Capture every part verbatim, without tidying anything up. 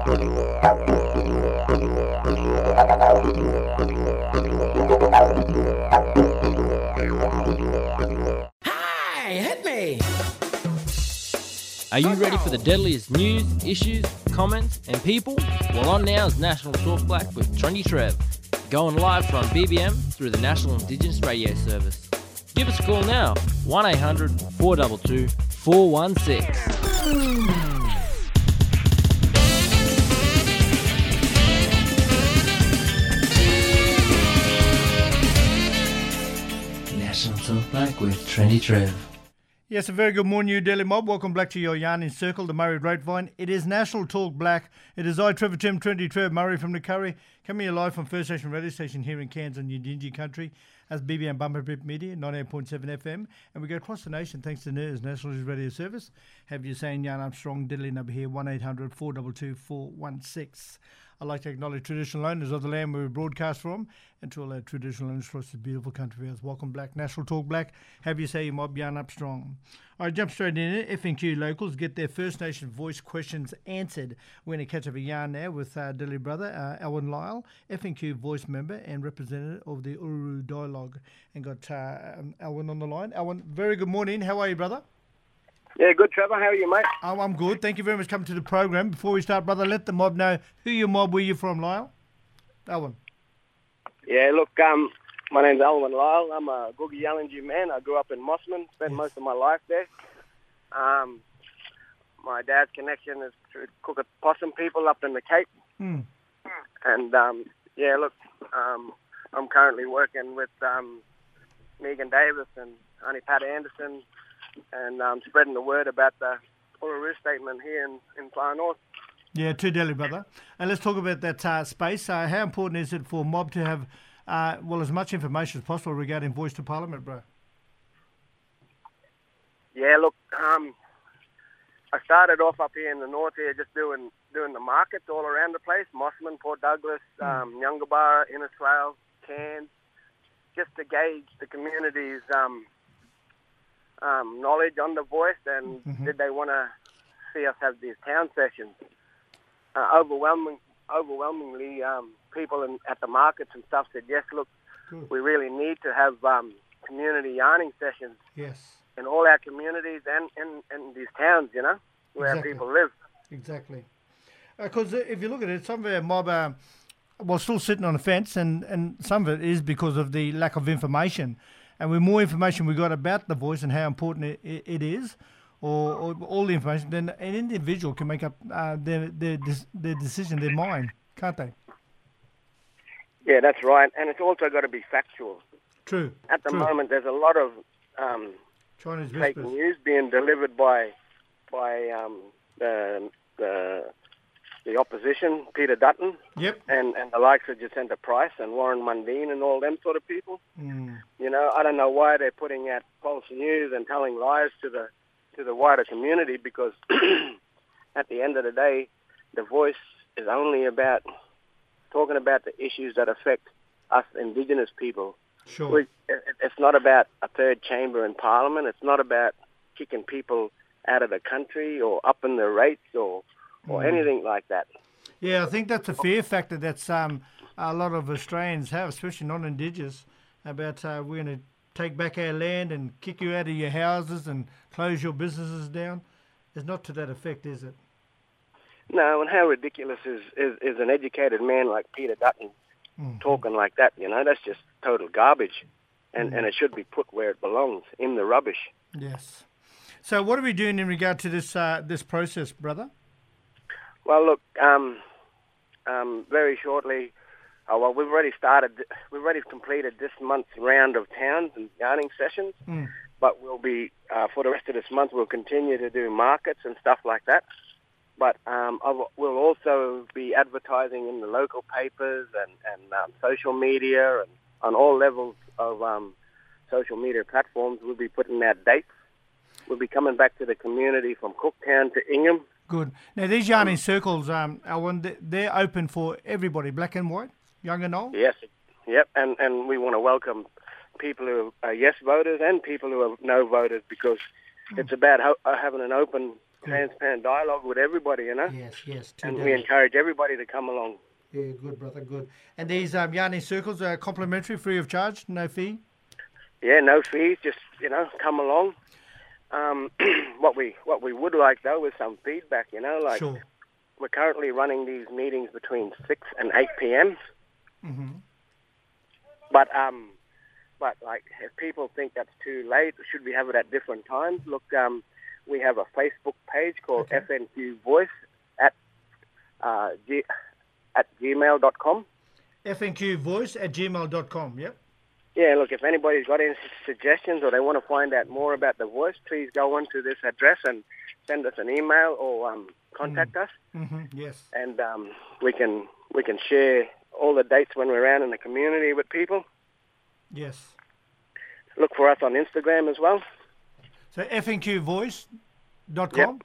Hey, hit me! Are you ready for the deadliest news, issues, comments, and people? Well, on now is National Talk Black with Trendy Trev, going live from B B M through the National Indigenous Radio Service. Give us a call now, one eight hundred four two two four one six. National Talk Black with Trendy Trev. Yes, a very good morning, New Delhi mob. Welcome back to your Yarning Circle, the Murray Grapevine. It is National Talk Black. It is I, Trevor Tim, Trendy Trev, Murray from the Curry, coming here live from First Nation Radio Station here in Cairns and Yindinji Country as B B M Bumper Bip Media, ninety-eight point seven F M. And we go across the nation thanks to NIRS, National News Radio Service. Have you saying Yarn Armstrong, Diddley number here, one eight hundred four two two four one six. I'd like to acknowledge traditional owners of the land where we broadcast from, and to all our traditional owners across this beautiful country of ours. Welcome Black, National Talk Black. Have you say your mob yarn up strong. All right, jump straight in it. F N Q locals get their First Nation voice questions answered. We're going to catch up a yarn now with uh, Dilly brother, uh, Alwyn Lyle, F N Q voice member and representative of the Uluru Dialogue. And got uh, um, Alwyn on the line. Alwyn, very good morning. How are you, brother? Yeah, good, Trevor. How are you, mate? Oh, I'm good. Thank you very much for coming to the program. Before we start, brother, let the mob know who your mob, where you from, Lyle? Alwyn. Yeah, look, um, my name's Alwyn Lyle. I'm a Googie Yallinji man. I grew up in Mossman, spent Yes. most of my life there. Um, my dad's connection is to Cook Possum people up in the Cape. Hmm. And, um, yeah, look, um, I'm currently working with um, Megan Davis and Auntie Pat Anderson and um, spreading the word about the Uluru statement here in, in Far North. Yeah, too Delhi, brother. And let's talk about that uh, space. Uh, how important is it for mob to have, uh, well, as much information as possible regarding Voice to Parliament, bro? Yeah, look, um, I started off up here in the north here just doing doing the markets all around the place, Mossman, Port Douglas, um, Yungabarra, Innisfail, Cairns, just to gauge the community's um, um, knowledge on the voice and Mhm. did they want to see us have these town sessions. Uh, overwhelming, overwhelmingly, um, people in, at the markets and stuff said, yes, look, Good. we really need to have um, community yarning sessions Yes, in all our communities and in, in these towns, you know, where Exactly. people live. exactly. Because if you look at it, some of our mob are, well, still sitting on the fence, and, and some of it is because of the lack of information. And with more information we got about the voice and how important it, it, it is, or, or all the information, then an individual can make up uh, their, their their decision, their mind, can't they? Yeah, that's right. And it's also got to be factual. True. At the True. moment, there's a lot of um, Chinese fake whispers. news being delivered by by um, the, the the opposition, Peter Dutton, Yep. and, and the likes of Jacinta Price and Warren Mundine and all them sort of people. Mm. You know, I don't know why they're putting out false news and telling lies to the to the wider community, because at the end of the day, the voice is only about talking about the issues that affect us Indigenous people. Sure. We, it, it's not about a third chamber in Parliament. It's not about kicking people out of the country or upping the rates or or Mm. anything like that. Yeah, I think that's a fear factor that's um, a lot of Australians have, especially non-Indigenous, about uh, we're going to take back our land and kick you out of your houses and close your businesses down. It's not to that effect, is it? No, and how ridiculous is, is, is an educated man like Peter Dutton Mm. talking like that? You know, that's just total garbage. And, and it should be put where it belongs, in the rubbish. Yes. So what are we doing in regard to this uh, this process, brother? Well, look, um, um, very shortly, uh, well, we've already started, we've already completed this month's round of towns and yarning sessions, Mm. but we'll be, uh, for the rest of this month, we'll continue to do markets and stuff like that. But um, I'll- we'll also be advertising in the local papers and, and um, social media and on all levels of um, social media platforms. We'll be putting out dates. We'll be coming back to the community from Cooktown to Ingham. Good. Now, these yarning circles, um, Alwyn, they- they're open for everybody, black and white, young and old? Yes, yep, and, and we want to welcome people who are yes voters and people who are no voters, because it's about ho- uh, having an open transparent dialogue with everybody, you know. Yes, yes. Two And days. we encourage everybody to come along. Yeah, good, brother, good. And these um, yarning circles are complimentary, free of charge, no fee? Yeah, no fees, just, you know, come along. Um, what we what we would like, though, is some feedback, you know, like Sure. we're currently running these meetings between six and eight p.m. Mm-hmm. But, um, but like, if people think that's too late, should we have it at different times? Look, um, we have a Facebook page called Okay. F N Q Voice at uh, G- at gmail dot com. F N Q voice at gmail dot com, yep. Yeah, look, if anybody's got any suggestions or they want to find out more about the voice, please go on to this address and send us an email or um, contact us, Mm-hmm. Yes. and um, we can we can share all the dates when we're around in the community with people. Yes. Look for us on Instagram as well. So F N Q voice dot com?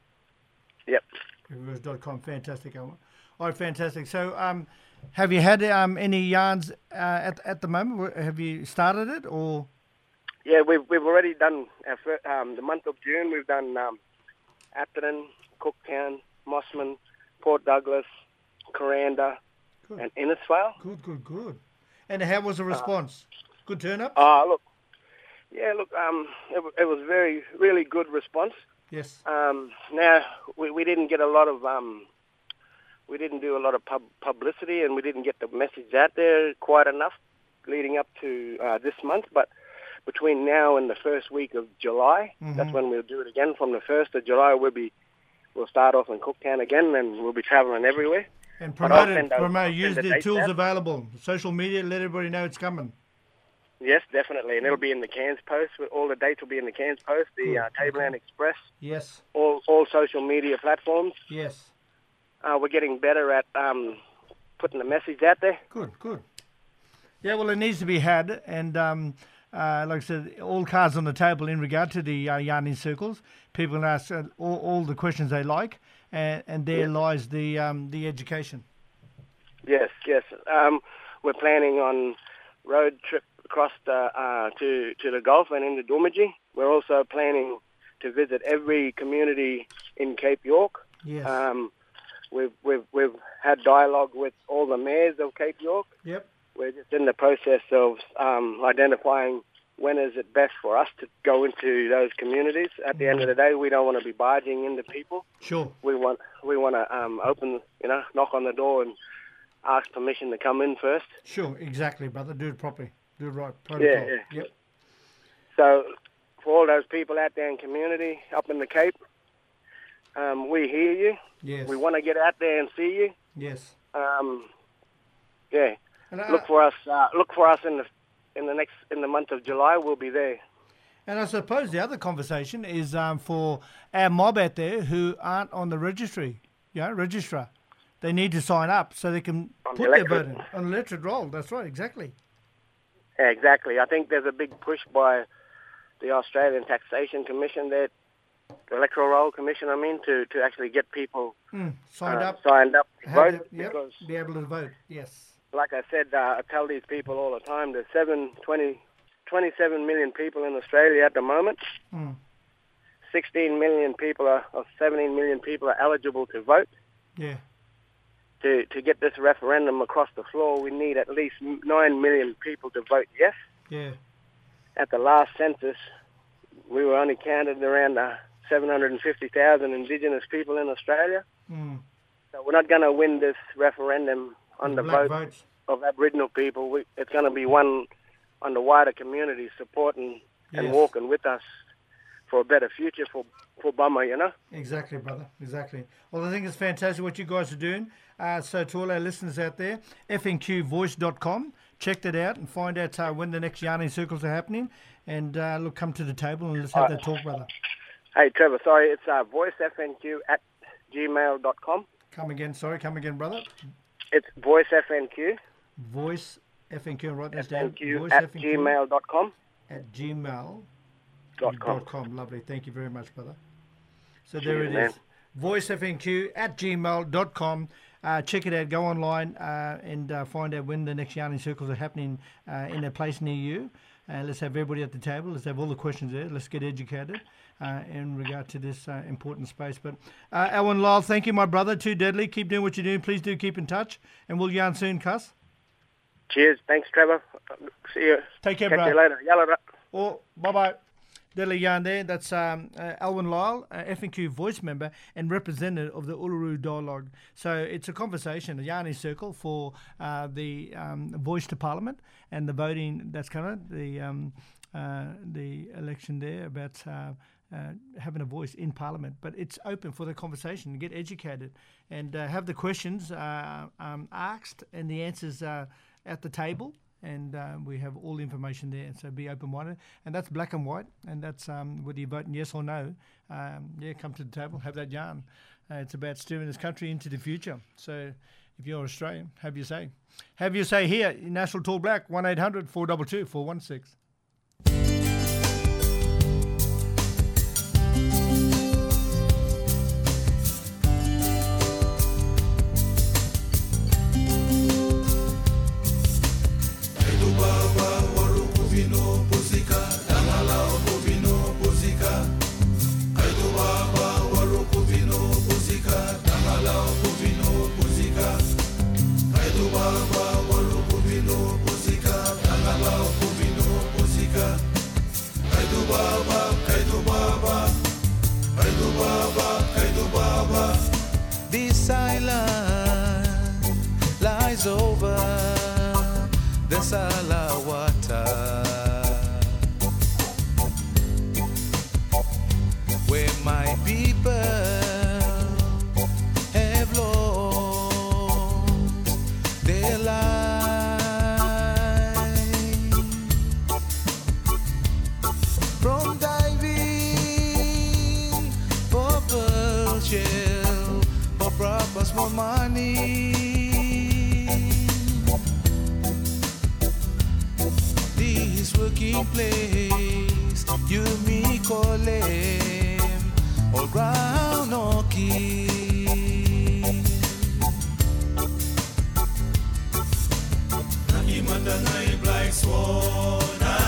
Yep. Voice dot com, fantastic. All right, fantastic. So um, have you had um, any yarns uh, at, at the moment? Have you started it or? Yeah, we've we've already done our fir- um, the month of June. We've done um, Atherton, Cooktown, Mossman, Port Douglas, Coranda, Good. and Innisfail. Good, good, good. And how was the response? Good turn up? Ah, look, yeah, look, um, it, w- it was very really good response. Yes. Um, now we, we didn't get a lot of um, we didn't do a lot of pub- publicity, and we didn't get the message out there quite enough leading up to uh, this month. But between now and the first week of July, Mhm. that's when we'll do it again. From the first of July, we'll be we'll start off in Cooktown again, and we'll be travelling everywhere. And But I'll promote it, send out- promote, I'll use send the the dates tools out. available. Social media, let everybody know it's coming. Yes, definitely, and it'll be in the Cairns Post. All the dates will be in the Cairns Post, the Good. uh, Tableland Express, Yes, all all social media platforms. yes. Uh, we're getting better at um, putting the message out there. Good, good. Yeah, well, it needs to be had, and um, uh, like I said, all cards on the table in regard to the uh, yarning circles. People can ask uh, all, all the questions they like, and, and there lies the um, the education. Yes, yes. Um, we're planning on road trip across the, uh, to to the Gulf and into Dormagee. We're also planning to visit every community in Cape York. Yes. Um, we've we've we've had dialogue with all the mayors of Cape York. Yep. We're just in the process of um, identifying when is it best for us to go into those communities. At the end of the day, we don't want to be barging into people. Sure. We want we want to um, open, you know, knock on the door and ask permission to come in first. Sure. Exactly, brother. Do it properly. Do it right. Protocol. Yeah, yeah. Yep. So for all those people out there in community, up in the Cape, um, we hear you. Yes. We want to get out there and see you. Yes. Um, yeah. And, uh, Look for us. Uh, look for us in the in the next in the month of July. We'll be there. And I suppose the other conversation is um, for our mob out there who aren't on the registry, you know, registrar. They need to sign up so they can On put the their vote electorate. in. On the electorate roll, that's right, exactly. Yeah, exactly. I think there's a big push by the Australian Taxation Commission, there, the Electoral Roll Commission, I mean, to, to actually get people Mm, signed uh, up, signed up to have vote. the- yep, Because, be able to vote, yes. like I said, uh, I tell these people all the time, there's seven, twenty, twenty-seven million people in Australia at the moment. Mm, sixteen million people are, or seventeen million people are eligible to vote. yeah, To, to get this referendum across the floor, we need at least nine million people to vote yes. yeah, At the last census, we were only counted around uh, seven hundred fifty thousand Indigenous people in Australia. mm. So we're not going to win this referendum on the Black vote votes, of Aboriginal people. We, it's going to be one on the wider community supporting and Yes. walking with us for a better future for, for Bummer, you know? exactly, brother, exactly. Well, I think it's fantastic what you guys are doing. Uh, so to all our listeners out there, f n q voice dot com, check that out and find out uh, when the next yarning circles are happening. And uh, look, come to the table and let's have that talk, brother. Hey, Trevor, sorry, it's uh, voicefnq at gmail dot com. Come again, sorry, come again, brother. It's voicefnq, Voice F N Q, write this down. FNQ Voice at F N Q gmail dot com. at gmail Dot com. dot com. Lovely. Thank you very much, brother. So there Cheers, it man. is. voice f n q at gmail dot com. Uh, check it out. Go online uh, and uh, find out when the next yarning circles are happening uh, in a place near you. Uh, let's have everybody at the table. Let's have all the questions there. Let's get educated. uh, in regard to this uh, important space. But uh, Alwyn Lyle, thank you, my brother. Too deadly. Keep doing what you're doing. Please do keep in touch, and we'll yarn soon, cuss. Cheers. Thanks, Trevor. See you. Take care, Catch bro. you later. Yalla. Oh, bye-bye. Deadly yarn there. That's um, uh, Alwyn Lyle, uh, F N Q voice member and representative of the Uluru Dialogue. So it's a conversation, a yarning circle for uh, the um, voice to Parliament and the voting that's coming, the um, uh, the election there about uh, uh, having a voice in Parliament. But it's open for the conversation. Get educated and uh, have the questions uh, um, asked and the answers uh, at the table. And uh, we have all the information there, so be open-minded. And that's black and white, and that's um, whether you're voting yes or no. Um, yeah, come to the table, have that yarn. Uh, it's about steering this country into the future. So if you're Australian, have your say. Have your say here, National Talk Black, one eight hundred four two two four one six. This island lies over the Salawata, where my people have lost their lives from diving for pearl shell for proper small money. This working place, you me call them all round okay. Nakimandangai black swan.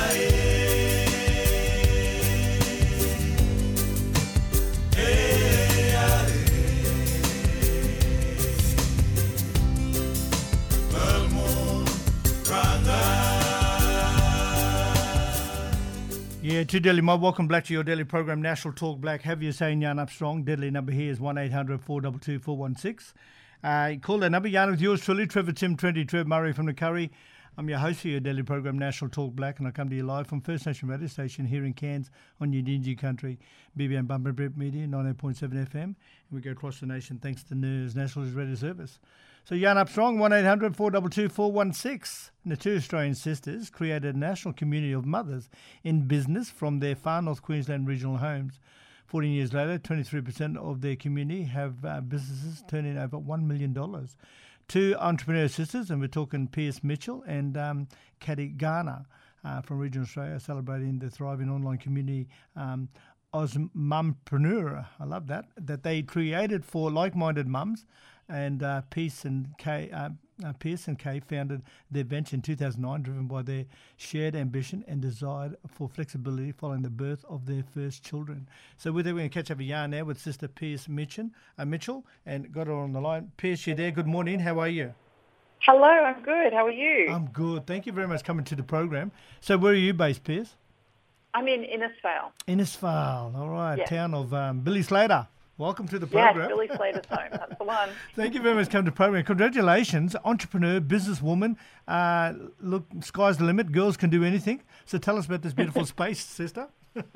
Yeah, to Deadly Mob, welcome back to your daily program, National Talk Black. Have your say, yarn up strong. Deadly number here is one eight hundred four two two four one six. Uh, call that number, yarn with yours truly, Trevor Tim twenty, Trev Murray from the Curry. I'm your host for your daily program, National Talk Black, and I come to you live from First Nation Radio Station here in Cairns on Yidinji Country, B B M Bumper Brip Media, ninety-eight point seven F M, and we go across the nation thanks to N E R S National Radio Service. So yarn up strong, one eight hundred four two two four one six. And the two Australian sisters created a national community of mothers in business from their far north Queensland regional homes. fourteen years later, twenty-three percent of their community have uh, businesses turning over one million dollars. Two entrepreneur sisters, and we're talking Pierce Mitchell and um, Caddy Garner uh, from regional Australia, celebrating the thriving online community um, Osmumpreneur. I love that, that they created for like-minded mums. And uh, Pierce and Kay, uh, uh, Pierce and Kay founded their venture in two thousand nine, driven by their shared ambition and desire for flexibility following the birth of their first children. So with that, we're going to catch up a yarn now with Sister Pierce Mitchell, uh, Mitchell, and got her on the line. Pierce, you're there. Good morning. How are you? Hello, I'm good. How are you? I'm good. Thank you very much for coming to the program. So where are you based, Pierce? I'm in Innisfail. Innisfail. All right. Yes. Town of um, Billy Slater. Welcome to the program. Yes, Billy Slater's home. That's the one. Thank you very much for coming to the program. Congratulations, entrepreneur, businesswoman. Uh, look, sky's the limit. Girls can do anything. So tell us about this beautiful space, sister.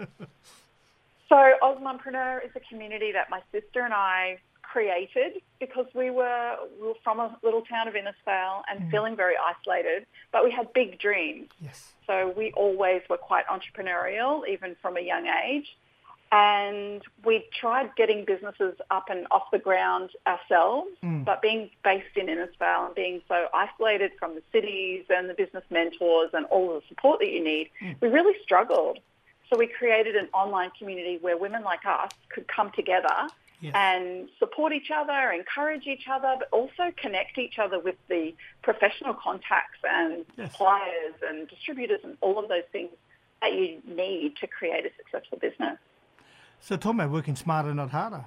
So Osmumpreneur is a community that my sister and I created because we were we were from a little town of Innisfail and mm. feeling very isolated, but we had big dreams. Yes. So we always were quite entrepreneurial, even from a young age. And we tried getting businesses up and off the ground ourselves, mm. but being based in Innisfail and being so isolated from the cities and the business mentors and all the support that you need, mm. we really struggled. So we created an online community where women like us could come together yes. and support each other, encourage each other, but also connect each other with the professional contacts and yes. suppliers and distributors and all of those things that you need to create a successful business. So talking about working smarter, not harder.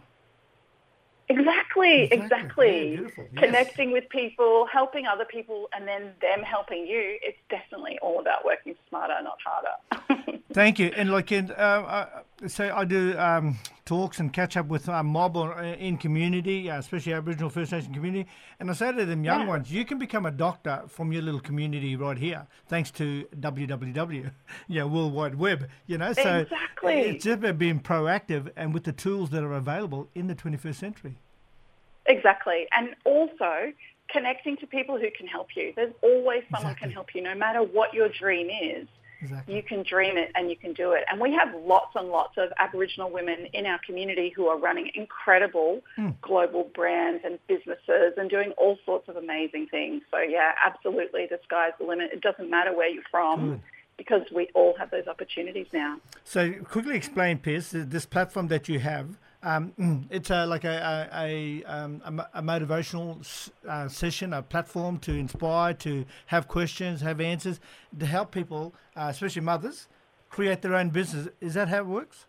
Exactly, Exactly. exactly. Yeah, beautiful. Yes. Connecting with people, helping other people, and then them helping you. It's definitely all about working smarter, not harder. Thank you. And like in, uh, uh, so I do um, talks and catch up with uh, mob or, uh, in community, uh, especially Aboriginal First Nation community. And I say to them young Yeah. ones, you can become a doctor from your little community right here, thanks to W W W, yeah, World Wide Web. You know, so Exactly. it's just about being proactive and with the tools that are available in the twenty-first century. Exactly. And also connecting to people who can help you. There's always someone Exactly. can help you, no matter what your dream is. Exactly. You can dream it and you can do it. And we have lots and lots of Aboriginal women in our community who are running incredible Mm. global brands and businesses and doing all sorts of amazing things. So, yeah, absolutely, the sky's the limit. It doesn't matter where you're from Good. because we all have those opportunities now. So quickly explain, Pierce, th- this platform that you have. Um, it's a, like a a, a, um, a, mo- a motivational s- uh, session, a platform to inspire, to have questions, have answers, to help people, uh, especially mothers, create their own business. Is that how it works?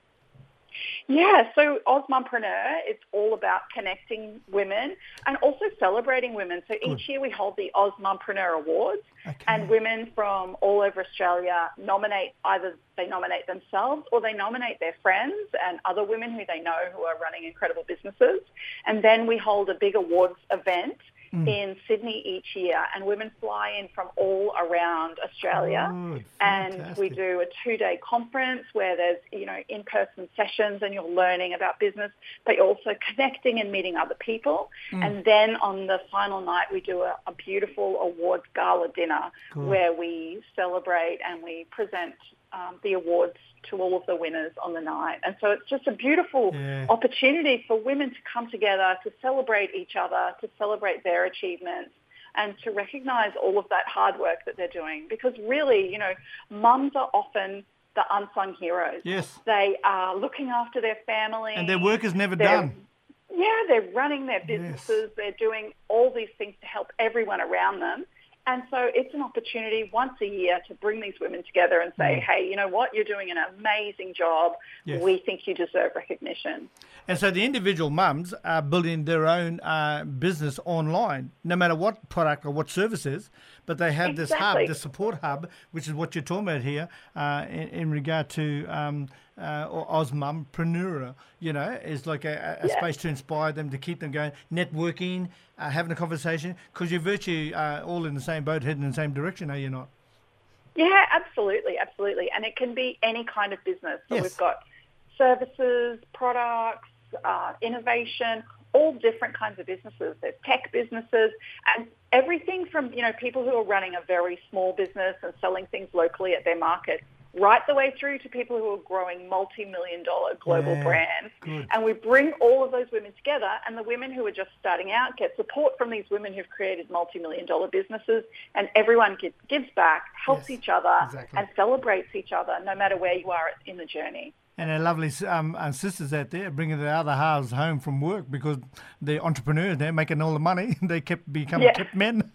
Yeah, so Osmompreneur, it's all about connecting women and also celebrating women. So each year we hold the Osmompreneur Awards, Okay. and women from all over Australia nominate, either they nominate themselves or they nominate their friends and other women who they know who are running incredible businesses. And then we hold a big awards event in Sydney each year, and women fly in from all around Australia. Good, And we fantastic. do a two-day conference where there's, you know, in-person sessions and you're learning about business, but you're also connecting and meeting other people. And then on the final night, we do a, a beautiful awards gala dinner Cool. where we celebrate and we present um, the awards to all of the winners on the night. And so it's just a beautiful Yeah. opportunity for women to come together, to celebrate each other, to celebrate their achievements, and to recognise all of that hard work that they're doing. Because really, you know, mums are often the unsung heroes. Yes. They are looking after their family. And their work is never They're- done. Yeah, they're running their businesses. They're doing all these things to help everyone around them. And so it's an opportunity once a year to bring these women together and say, hey, you know what, you're doing an amazing job. Yes. We think you deserve recognition. And so the individual mums are building their own uh, business online, no matter what product or what service is, but they have this hub, Exactly. this support hub, which is what you're talking about here uh, in, in regard to um, uh, or Osmompreneur, you know, is like a, a Yeah. space to inspire them, to keep them going, networking, uh, having a conversation, because you're virtually uh, all in the same boat, heading in the same direction, are you not? Yeah, absolutely, absolutely. And it can be any kind of business. So Yes. we've got services, products, uh, innovation, all different kinds of businesses. There's tech businesses and everything from, you know, people who are running a very small business and selling things locally at their market, right the way through to people who are growing multi-million dollar global Yeah, brands. good. And we bring all of those women together, and the women who are just starting out get support from these women who've created multi-million dollar businesses, and everyone gives, gives back, helps Yes, each other, exactly. and celebrates each other, no matter where you are in the journey. And our lovely um, uh, sisters out there bringing the other halves home from work because they're entrepreneurs, they're making all the money. They kept becoming Yeah. kept men.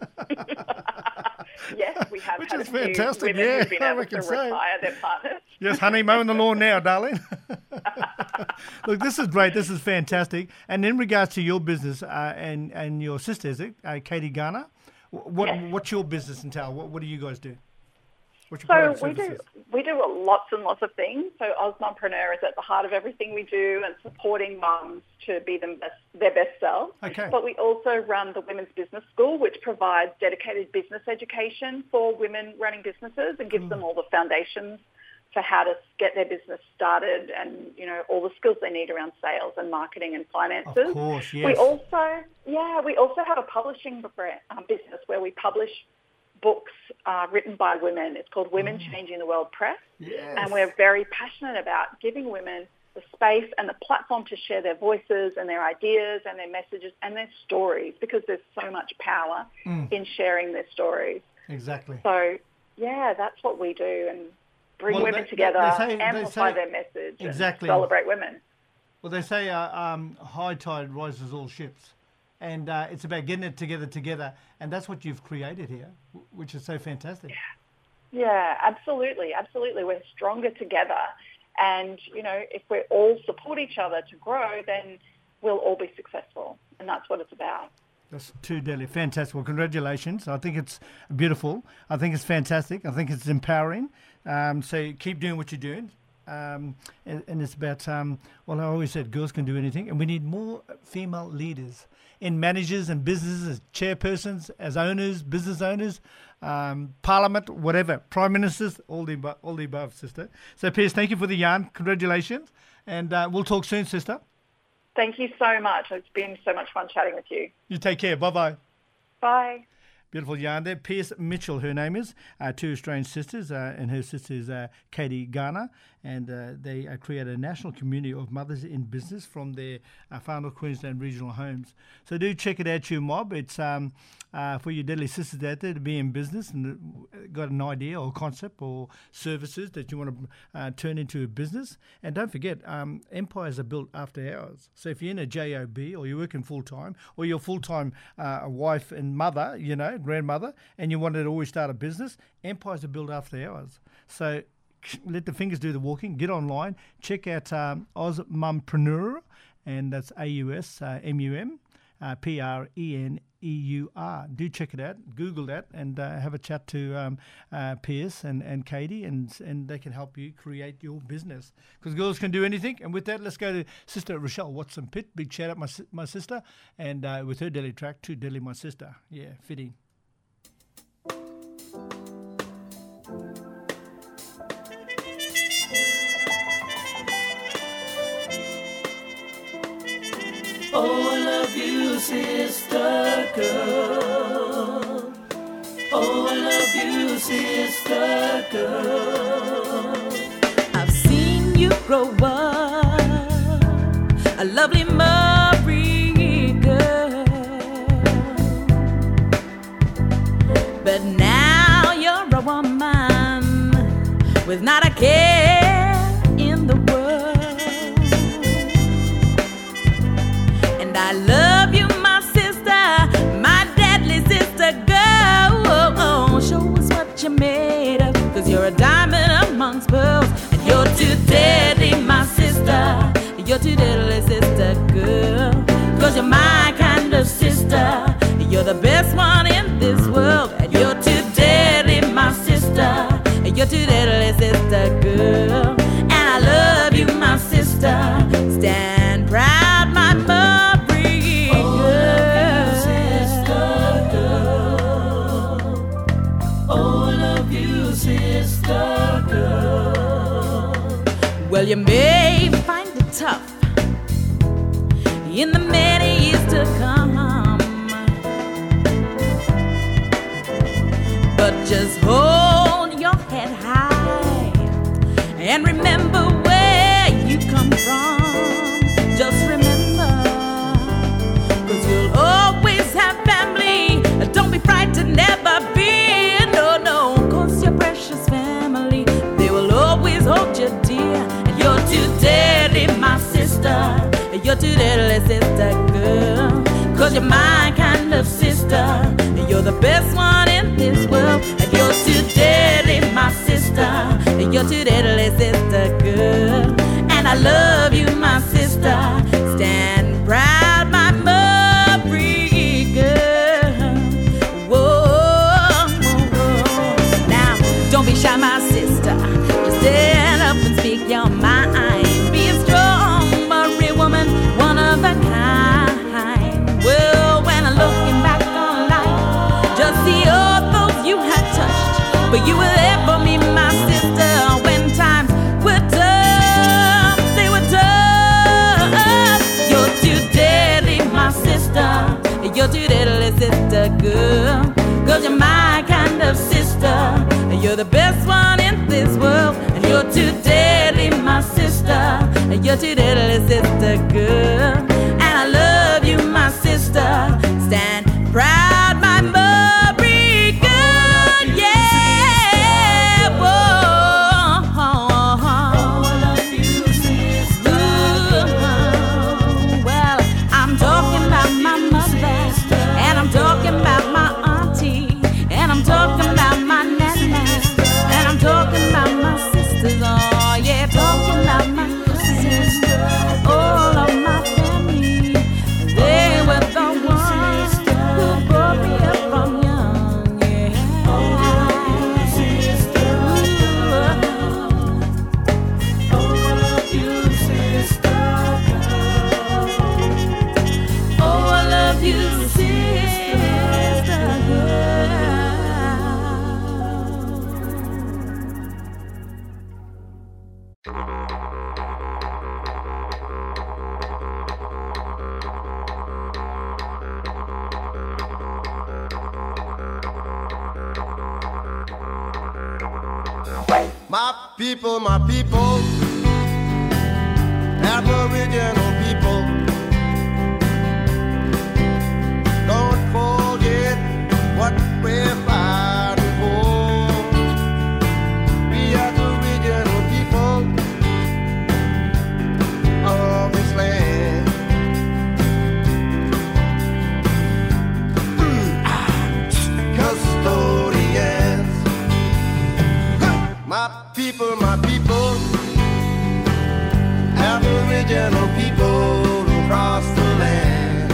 Yes, we have Which had is a few fantastic, women yeah, who've been I able reckon to so. retire their partners. Yes, honey, mowing the lawn now, darling. Look, this is great. This is fantastic. And in regards to your business uh, and and your sister, is it uh, Katie Garner? wh- What Yes. what's your business entail? What what do you guys do? What's your So product we do services? we do lots and lots of things. So Osmompreneur is at the heart of everything we do and supporting mums to be them best, their best selves. Okay. But we also run the Women's Business School, which provides dedicated business education for women running businesses and gives them all the foundations for how to get their business started and, you know, all the skills they need around sales and marketing and finances. Of course, We yes. also, yeah, we also have a publishing brand, um, business where we publish books uh, written by women. It's called Women Changing the World Press. Yes. And we're very passionate about giving women the space and the platform to share their voices and their ideas and their messages and their stories, because there's so much power in sharing their stories. Exactly. So, yeah, that's what we do, and bring Well, women they- together, they say- they amplify say- their message, Exactly. and celebrate women. Well, they say uh, um, high tide rises all ships. And uh, it's about getting it together together. And that's what you've created here, w- which is so fantastic. Yeah, absolutely, absolutely. We're stronger together. And, you know, if we all support each other to grow, then we'll all be successful. And that's what it's about. That's too deadly. Fantastic. Well, congratulations. I think it's beautiful. I think it's fantastic. I think it's empowering. Um, so keep doing what you're doing. Um, and, and it's about, um, well, I always said girls can do anything. And we need more female leaders in managers and businesses, as chairpersons, as owners, business owners, um, parliament, whatever, prime ministers, all the, abo- all the above, sister. So, Pierce, thank you for the yarn. Congratulations. And uh, we'll talk soon, sister. Thank you so much. It's been so much fun chatting with you. You take care. Bye-bye. Bye. Beautiful yarn there. Pierce Mitchell, her name is, uh, two Australian sisters, uh, and her sister is uh, Katie Garner, and uh, they uh, create a national community of mothers in business from their uh, Far North Queensland regional homes. So do check it out, you mob. It's um, uh, for your deadly sisters out there to be in business and got an idea or concept or services that you want to uh, turn into a business. And don't forget, um, empires are built after hours. So if you're in a job or you're working full-time or you're full-time uh, a wife and mother, you know, grandmother, and you wanted to always start a business, empires are built after hours. So let the fingers do the walking. Get online. Check out um, Oz Mumpreneur, and that's A U S uh, M U M uh, P R E N E U R. Do check it out. Google that and uh, have a chat to um, uh, Pierce and, and Katie, and and they can help you create your business. Because girls can do anything. And with that, let's go to Sister Rochelle Watson-Pitt. Big shout out my my sister, and uh, with her deadly track, Too Deadly My Sister. Yeah, fitting. Oh, I love you, sister girl. Oh, I love you, sister girl. I've seen you grow up, a lovely Marie girl. But now you're a woman with not a care in the world. And I love you, my sister, my deadly sister girl. Show us what you're made of, 'cause you're a diamond amongst pearls. And you're too deadly, my sister. You're too deadly, sister girl. 'Cause you're my kind of sister. You're the best one in this world. And you're too deadly, my sister. You're too deadly, sister girl. And I love you, my sister. Stand proud, my mother. Well, you may find it tough in the many years to come, but just hold your head high and remember where you come from. Just remember, 'cause you'll always have family. Don't be frightened, never be. No, no, 'cause your precious family, they will always hold you dear. You're too deadly, my sister. You're too deadly, sister girl. 'Cause you're my kind of sister. You're the best one in this world. You're too deadly, my sister. You're too deadly, sister girl. And I love you, my sister. Stand proud, my Marie girl. Whoa, whoa, whoa. Now, don't be shy, my sister. Just stand up and speak your mind. Be a strong Marie woman, one of a kind. Well, when I'm looking back on life, just see all those you had touched. But you were there for me, my sister, when times were tough. They were tough. You're too deadly, my sister. You're too deadly, sister girl. 'Cause you're my kind of sister. You're the best one in this world. And you're too deadly, my sister. You're too deadly, sister girl. And I love you, my sister. Stand proud, my Marie girl. Yeah. Whoa. Oh, I love you, sister girl. Well, I'm talking about my mother, and I'm talking about my auntie, and I'm talking about my nana, and I'm talking about my sisters. Oh yeah, talking about people, my people, Aboriginal people, don't forget what we're fighting for. We are the original people of this land. Custodians, my people, my people, Aboriginal people across the land.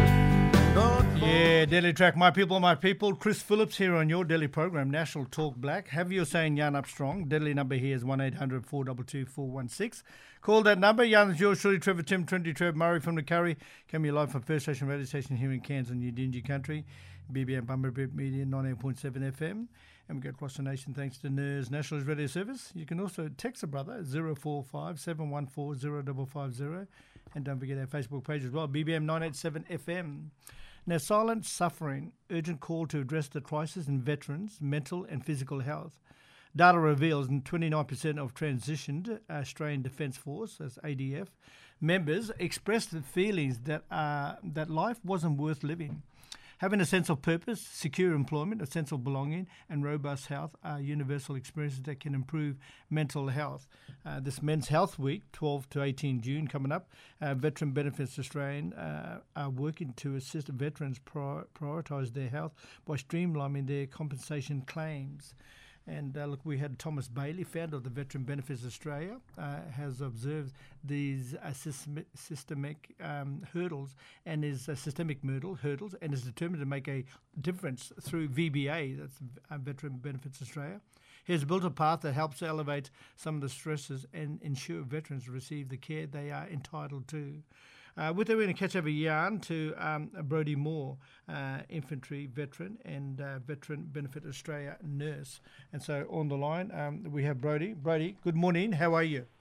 Don't Yeah, Daily Track, my people, my people. Chris Phillips here on your daily program, National Talk Black. Have your saying yarn up strong. Deadly number here is one eight hundred four two two four one six. Call that number. Yarn is yours, Shirley, Trevor, Tim, Trinity, Trev, Murray from the Curry. Coming live from First Station Radio Station here in Cairns on Yidinji Country. B B M Bumberbip Media, ninety-eight point seven F M. And we go across the nation thanks to N E R S National Radio Service. You can also text a brother, zero four five seven one four zero five five zero. And don't forget our Facebook page as well, B B M nine eight seven F M. Now, silent suffering, urgent call to address the crisis in veterans' mental and physical health. Data reveals that twenty-nine percent of transitioned Australian Defence Force, that's A D F, members expressed the feelings that uh, that life wasn't worth living. Having a sense of purpose, secure employment, a sense of belonging, and robust health are universal experiences that can improve mental health. Uh, this Men's Health Week, twelfth to eighteenth June, coming up, uh, Veteran Benefits Australian uh, are working to assist veterans prior- prioritise their health by streamlining their compensation claims. And uh, look, we had Thomas Bailey, founder of the Veteran Benefits Australia, uh, has observed these uh, system- systemic um, hurdles and is uh, systemic hurdle, hurdles and is determined to make a difference through V B A, that's uh, Veteran Benefits Australia. He has built a path that helps elevate some of the stresses and ensure veterans receive the care they are entitled to. Uh, with that, we're going to catch over yarn to um, Brodie Moore, uh, infantry veteran and uh, Veteran Benefit Australia nurse. And so on the line, um, we have Brodie. Brodie, good morning. How are you?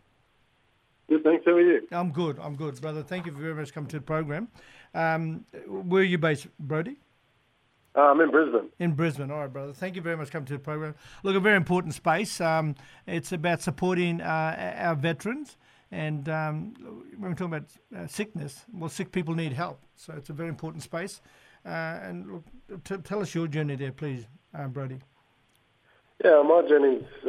Good, thanks. How are you? I'm good. I'm good, brother. Thank you very much for coming to the program. Um, where are you based, Brodie? Uh, I'm in Brisbane. In Brisbane. All right, brother. Thank you very much for coming to the program. Look, a very important space. Um, it's about supporting uh, our veterans. And um, when we're talking about uh, sickness, well, sick people need help. So it's a very important space. Uh, and look, t- tell us your journey there, please, uh, Brodie. Yeah, my journey's, uh,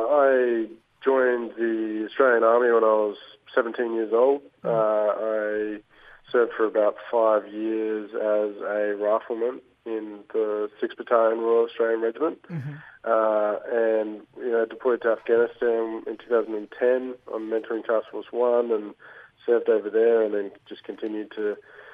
I joined the Australian Army when I was seventeen years old. Mm. Uh, I served for about five years as a rifleman in the sixth Battalion Royal Australian Regiment. Mm-hmm. Uh, and, you know, deployed to Afghanistan in two thousand ten on Mentoring Task Force one and served over there and then just continued to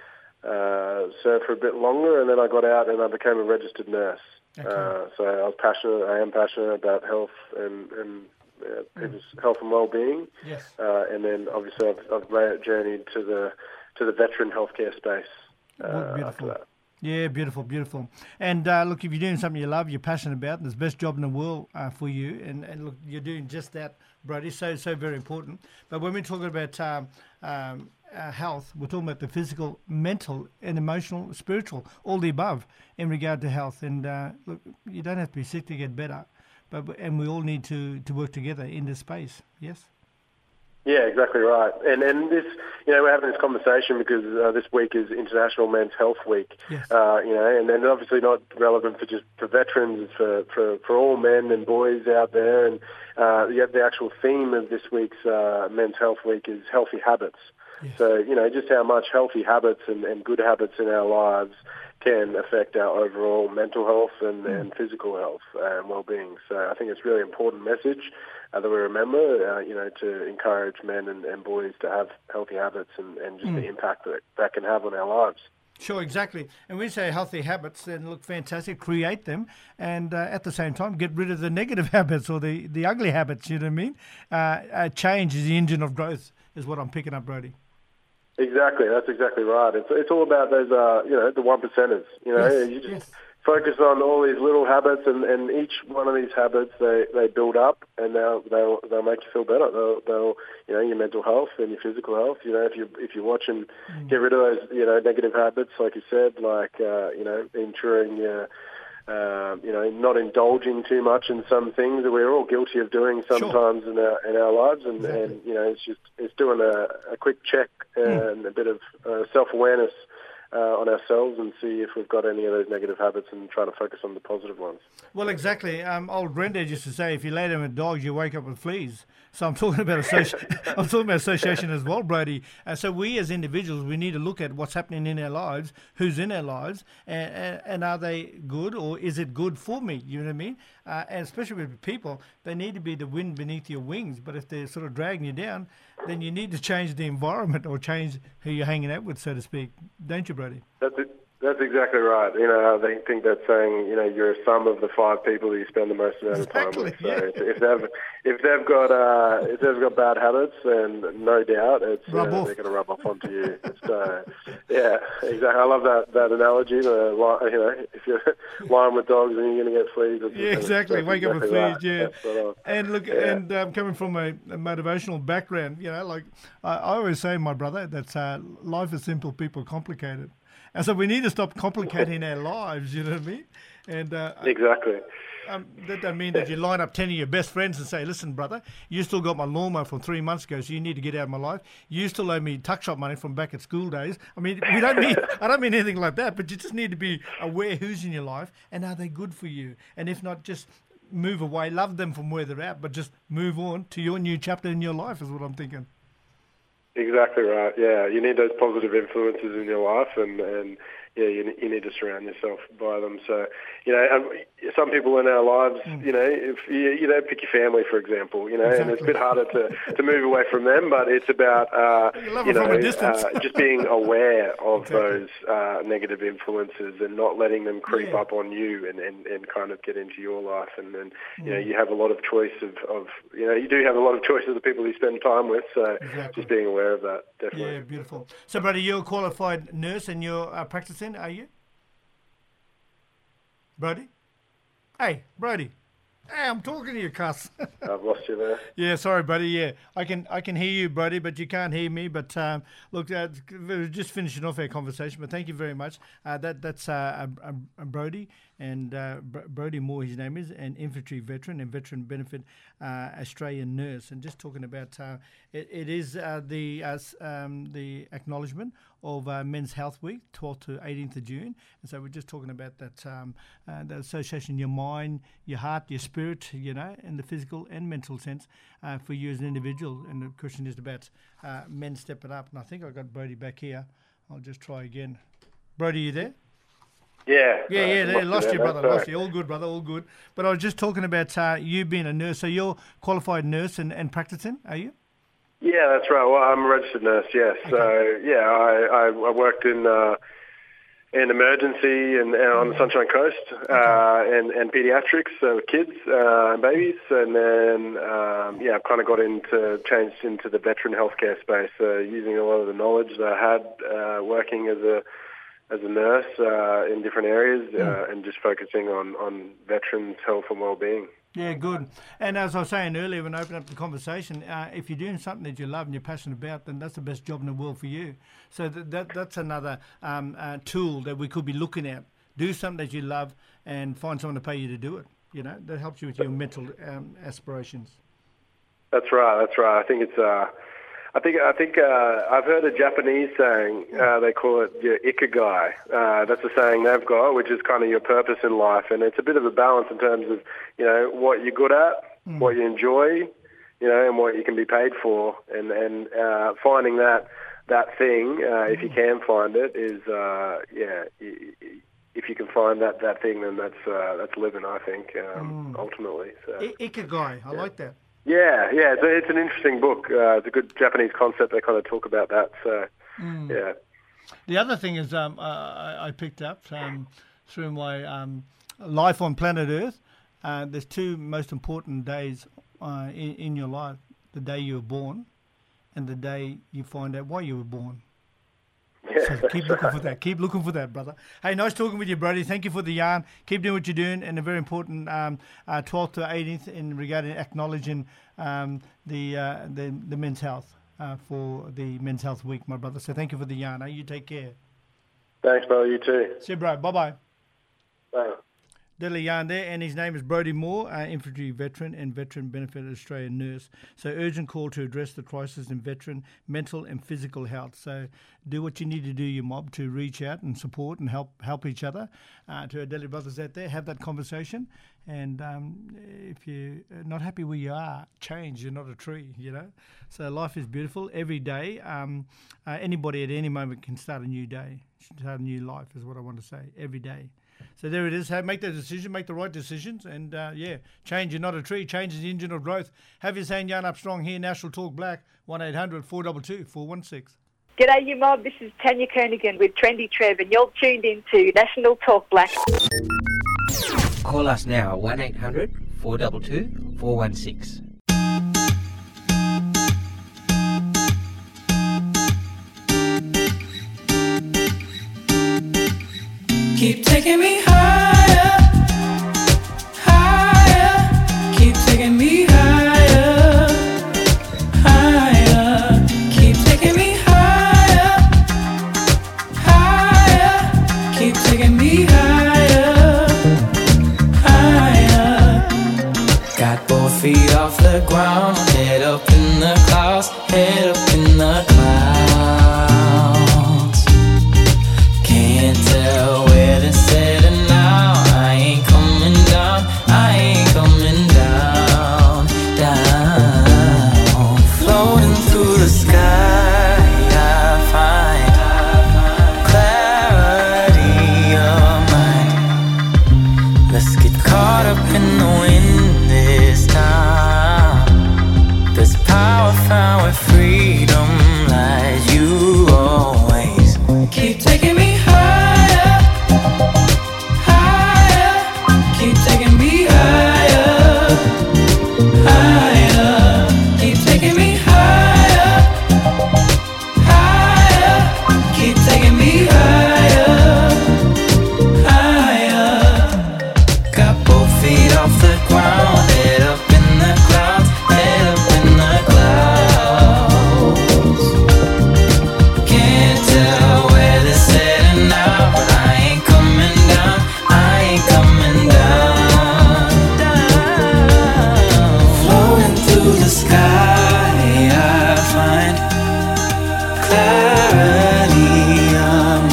uh, serve for a bit longer. And then I got out and I became a registered nurse. Okay. Uh, so I was passionate, I am passionate about health and, and uh, people's mm. health and well-being. Yes. Uh, and then obviously I've, I've made journeyed to the, to the veteran healthcare space uh, beautiful. after that. Yeah, beautiful, beautiful. And uh, look, if you're doing something you love, you're passionate about, and it's the best job in the world uh, for you. And, and look, you're doing just that, Brodie. So, so very important. But when we're talking about um, um, uh, health, we're talking about the physical, mental, and emotional, spiritual, all the above in regard to health. And uh, look, you don't have to be sick to get better, but and we all need to, to work together in this space. Yes. Yeah, exactly right. And and this, you know, we're having this conversation because uh, this week is International Men's Health Week. Yes. Uh, you know, and then obviously not relevant for just for veterans, it's for, for, for all men and boys out there. And uh, the, the actual theme of this week's uh, Men's Health Week is healthy habits. Yes. So, you know, just how much healthy habits and, and good habits in our lives can affect our overall mental health and, mm. and physical health and well-being. So I think it's a really important message uh, that we remember, uh, you know, to encourage men and, and boys to have healthy habits and, and just mm. the impact that that can have on our lives. Sure, exactly. And when we say healthy habits, then look fantastic, create them, and uh, at the same time, get rid of the negative habits or the, the ugly habits, you know what I mean? Uh, uh, change is the engine of growth, is what I'm picking up, Brodie. Exactly, that's exactly right. It's it's all about those, uh, you know, the one percenters. You know, yes, you just yes. focus on all these little habits, and, and each one of these habits they, they build up, and they'll they'll they'll make you feel better. They'll they'll you know your mental health and your physical health. You know, if you if you watch and mm. get rid of those you know negative habits, like you said, like uh, you know ensuring your uh, you know, not indulging too much in some things that we're all guilty of doing sometimes in our in our lives, and, Exactly. and you know, it's just it's doing a, a quick check Mm. and a bit of uh, self-awareness uh, on ourselves, and see if we've got any of those negative habits, and trying to focus on the positive ones. Well, exactly. Um, old granddad used to say, if you lay down with dogs, you wake up with fleas. So I'm talking about associ- I'm talking about association as well, Brody. Uh, so we as individuals, we need to look at what's happening in our lives, who's in our lives, and, and, and are they good, or is it good for me? You know what I mean? Uh, and especially with people, they need to be the wind beneath your wings. But if they're sort of dragging you down, then you need to change the environment or change who you're hanging out with, so to speak. Don't you, Brody? That's it. That's exactly right. You know, I think that saying, you know, you're a sum of the five people that you spend the most amount of time Exactly, with. So yeah. if, if they've if they've got uh, if they've got bad habits, then no doubt it's Rub uh, off. they're going to rub off onto you. It's, uh, yeah, exactly. I love that that analogy. The li- you know, if you're lying with dogs, then you're going to get fleas. It's- Yeah, it's- exactly. that's Wake up with exactly fleas, right. yeah. That's spot on. And look, Yeah. and um, coming from a, a motivational background, you know, like I, I always say, my brother, that uh, life is simple, people complicated. And so we need to stop complicating our lives, you know what I mean? And uh, Exactly. um, that doesn't mean that you line up ten of your best friends and say, listen, brother, you still got my lawnmower from three months ago, so you need to get out of my life. You still owe me tuck shop money from back at school days. I mean, we don't mean, I don't mean anything like that, but you just need to be aware who's in your life and are they good for you? And if not, just move away, love them from where they're at, but just move on to your new chapter in your life is what I'm thinking. Exactly right. Yeah, you need those positive influences in your life, and, and yeah, you, you need to surround yourself by them. So, you know, and some people in our lives, you know, if you, you know, pick your family for example, you know, and it's a bit harder to, to move away from them, but it's about uh, You love you it from know a distance. uh, just being aware of Exactly. those uh, negative influences and not letting them creep Yeah. up on you and, and, and kind of get into your life. And then you know, Mm. you have a lot of choice of, of you know, you do have a lot of choice of the people you spend time with. So Exactly. just being aware of that, definitely. Yeah, beautiful. So, brother, you're a qualified nurse and you're uh, practicing, are you? Brody? Hey, Brody. Hey, I'm talking to you, cuss. I've lost you there. Yeah, sorry, buddy. Yeah, I can I can hear you, Brody, but you can't hear me. But um, look, uh, we're just finishing off our conversation. But thank you very much. Uh, that that's uh, a, a, a Brody and uh, Br- Brody Moore, his name is, an infantry veteran and veteran benefit uh, Australian nurse. And just talking about uh, it, it is uh, the uh, s- um, the acknowledgement of uh, Men's Health Week, twelfth to eighteenth of June. And so we're just talking about that um, uh, the association, your mind, your heart, your spirit, you know, in the physical and mental sense uh, for you as an individual. And the question is about uh, men stepping up. And I think I got Brody back here. I'll just try again. Brody, you there? Yeah. Yeah, uh, yeah, there. Lost you, there, brother. that's Lost all you. All good, brother. All good. But I was just talking about uh, you being a nurse. So you're qualified nurse and, and practicing, are you? Yeah, that's right. Well, I'm a registered nurse, yes. So, yeah, I, I, I worked in uh, in emergency and, and on the Sunshine Coast uh, and, and pediatrics, so kids uh, and babies. And then, um, yeah, I've kind of got into, changed into the veteran healthcare space, uh, using a lot of the knowledge that I had uh, working as a as a nurse uh, in different areas uh, and just focusing on, on veterans' health and well-being. Yeah, good. And as I was saying earlier when I opened up the conversation, uh, if you're doing something that you love and you're passionate about, then that's the best job in the world for you. So that, that that's another um, uh, tool that we could be looking at. Do something that you love and find someone to pay you to do it. You know, that helps you with your mental um, aspirations. That's right. That's right. I think it's. Uh, I think. I think. Uh, I've heard a Japanese saying. Uh, they call it your ikigai. Uh, that's a saying they've got, which is kind of your purpose in life, and it's a bit of a balance in terms of, you know, what you're good at, mm. what you enjoy, you know, and what you can be paid for, and and uh, finding that that thing, uh, if you can find it, is uh, yeah. If you can find that, that thing, then that's uh, that's living. I think um, mm. ultimately. So. I- ikigai. I yeah. like that. Yeah, yeah, it's, a, it's an interesting book. Uh, it's a good Japanese concept. They kind of talk about that. So, mm. yeah. The other thing is um, uh, I, I picked up um, through my um, life on planet Earth, uh, there's two most important days uh, in, in your life. The day you were born and the day you find out why you were born. Yeah, so keep looking right. for that. Keep looking for that, brother. Hey, nice talking with you, Brody. Thank you for the yarn. Keep doing what you're doing, and a very important um, uh, twelfth to eighteenth in regarding acknowledging um, the, uh, the the men's health uh, for the Men's Health Week, my brother. So thank you for the yarn. Hey, you take care. Thanks, brother. You too. See you, bro. Bye bye. Bye. Deadly yarn there, and his name is Brodie Moore, uh, infantry veteran and veteran benefit Australian nurse. So urgent call to address the crisis in veteran mental and physical health. So do what you need to do, your mob, to reach out and support and help help each other. Uh, to our Deadly brothers out there, have that conversation. And um, if you're not happy where you are, change. You're not a tree, you know. So life is beautiful every day. Um, uh, anybody at any moment can start a new day, start a new life is what I want to say, every day. So there it is. Hey, make the decision, make the right decisions, and uh, yeah, change. You're not a tree. Change is the engine of growth. Have your saying yarn up strong here. National Talk Black, one eight hundred four two two four one six. G'day, you mob. This is Tanya Kernigan with Trendy Trev, and you're tuned into National Talk Black. Call us now, one eight hundred four two two four one six. Keep taking me higher, higher. Keep taking me higher, higher. Keep taking me higher, higher. Keep taking me higher, higher. Got both feet off the ground, head up in the clouds, head up in the clouds. Can't tell where to set it now. I ain't coming down, I ain't coming down, down. Floating through the sky, I find clarity of mind. Let's get caught up in the wind this time. There's power found where freedom lies. You always keep taking me higher, higher. Keep taking me higher, higher. Keep taking me higher, higher. Keep taking me higher, higher. Got both feet off the ground, head up in the clouds, head up in the clouds. Can't tell where to set it now, but I ain't coming down, I ain't coming down, down. Floating through the sky, I find clarity of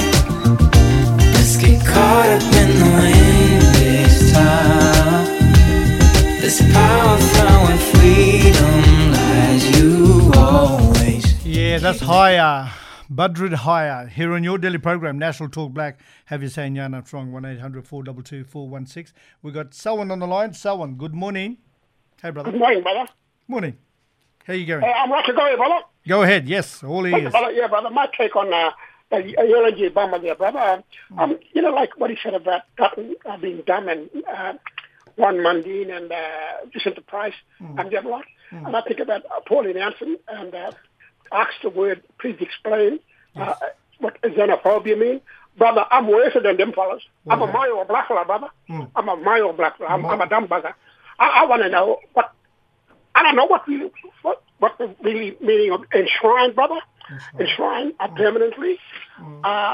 mind. Let's get caught up in the wind this time. There's power found when freedom lies. You always. Yeah, that's higher. Budrid Higher, here on your daily program, National Talk Black. Have you saying yarn up strong, one eight hundred four two two four one six. We've got Selwyn on the line. Selwyn, good morning. Hey, brother. Good morning, brother. Morning. How you going? Hey, I'm Roger Goy, brother. Go ahead, yes, all Thank you, ears. brother. Yeah, brother. My take on uh, the eulogy bomber there, brother. Um, Mm. um, you know, like what he said about Dutton uh, being dumb and uh, Ron Mundine and uh, Jacinta Price Mm. and the other lot. Mm. And I think about uh, Pauline Anson and uh, asked the word, please explain uh, what xenophobia mean. Brother, I'm worse than them fellas. I'm a Mayo black fella, brother. Mm. I'm a Mayo black fella. I'm, I'm a dumb bugger. I, I want to know what, I don't know what really, what, what the really meaning of enshrine, brother. Enshrine uh, permanently. Uh,